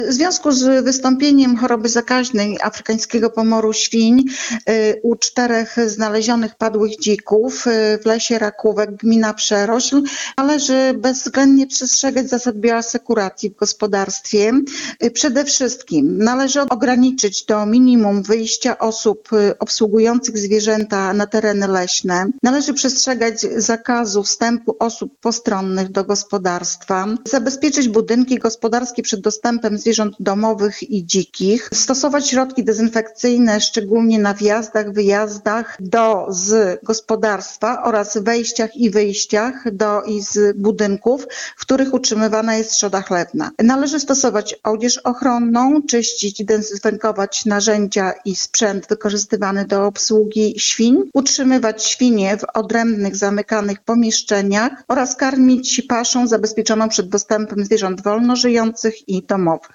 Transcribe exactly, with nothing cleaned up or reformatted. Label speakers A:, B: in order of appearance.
A: W związku z wystąpieniem choroby zakaźnej afrykańskiego pomoru świń u czterech znalezionych padłych dzików w lesie Rakówek, gmina Przerośl, należy bezwzględnie przestrzegać zasad bioasekuracji w gospodarstwie. Przede wszystkim należy ograniczyć do minimum wyjścia osób obsługujących zwierzęta na tereny leśne. Należy przestrzegać zakazu wstępu osób postronnych do gospodarstwa, zabezpieczyć budynki gospodarskie przed dostępem zwierząt domowych i dzikich, stosować środki dezynfekcyjne szczególnie na wjazdach, wyjazdach do z gospodarstwa oraz wejściach i wyjściach do i z budynków, w których utrzymywana jest trzoda chlewna. Należy stosować odzież ochronną, czyścić i dezynfekować narzędzia i sprzęt wykorzystywany do obsługi świń, utrzymywać świnie w odrębnych, zamykanych pomieszczeniach oraz karmić paszą zabezpieczoną przed dostępem zwierząt wolno żyjących i domowych.